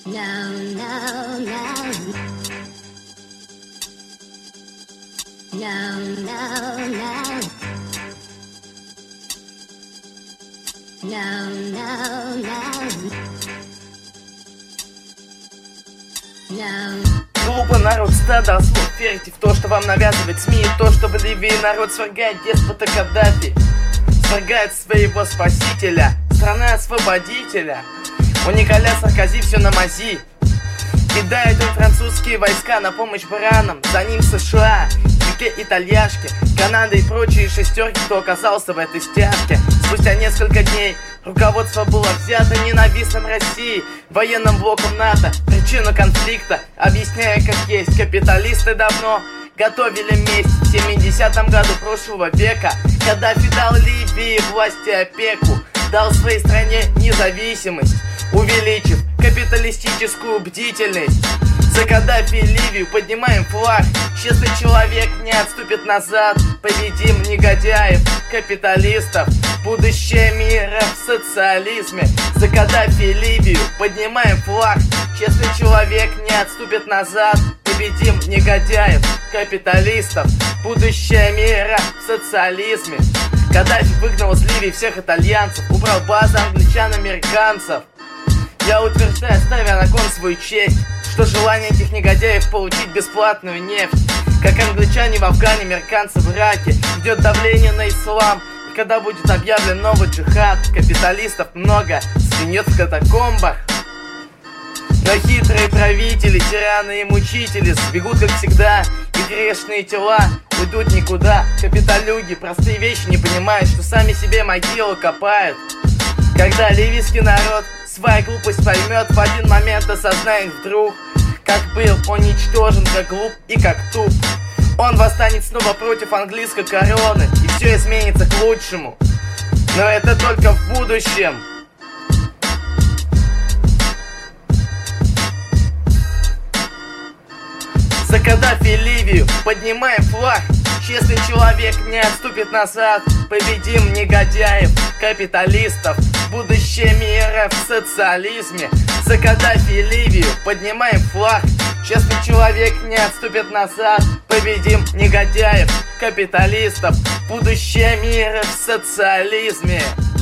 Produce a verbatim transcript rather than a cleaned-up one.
No, no, no. No, no, no. No, no, no. No. Глупый народ, стадо ослов, верьте в то, что вам навязывает СМИ, и то, что в Ливии народ свергает деспота Каддафи, свергает своего спасителя, страны-освободителя. У Николя Саркози все на мази. Кидают им французские войска на помощь баранам, за ним США, Пике итальяшки, Канада и прочие шестерки, кто оказался в этой стяжке. Спустя несколько дней руководство было взято ненавистным России, военным блоком НАТО, причину конфликта объясняя как есть. Капиталисты давно готовили месть. В семидесятом году прошлого века Каддафи дал Ливии власти опеку, дал своей стране независимость, увеличив капиталистическую бдительность. За Каддафи и Ливию поднимаем флаг, честный человек не отступит назад. Победим негодяев, капиталистов, будущее мира в социализме. За Каддафи и Ливию поднимаем флаг, честный человек не отступит назад. Победим негодяев, капиталистов, будущее мира в социализме. Каддафи выгнал из Ливии всех итальянцев, убрал базы англичан-американцев. Я утверждаю, ставя на кон свою честь, что желание этих негодяев получить бесплатную нефть, как англичане в Афгане, американцы в Ираке, идет давление на ислам. И когда будет объявлен новый джихад, капиталистов много сгинет в катакомбах. Но хитрые правители, тираны и мучители сбегут, как всегда, и грешные тела уйдут никуда. Капиталюги простые вещи не понимают, что сами себе могилу копают. Когда ливийский народ свою глупость поймет, в один момент осознает вдруг, как был он ничтожен, как глуп и как туп. Он восстанет снова против английской короны, и все изменится к лучшему. Но это только в будущем. За Каддафи и Ливию поднимаем флаг, честный человек не отступит назад. Победим негодяев, капиталистов, будущее мира в социализме. За Каддафи и Ливию поднимаем флаг, честный человек не отступит назад. Победим негодяев, капиталистов, будущее мира в социализме.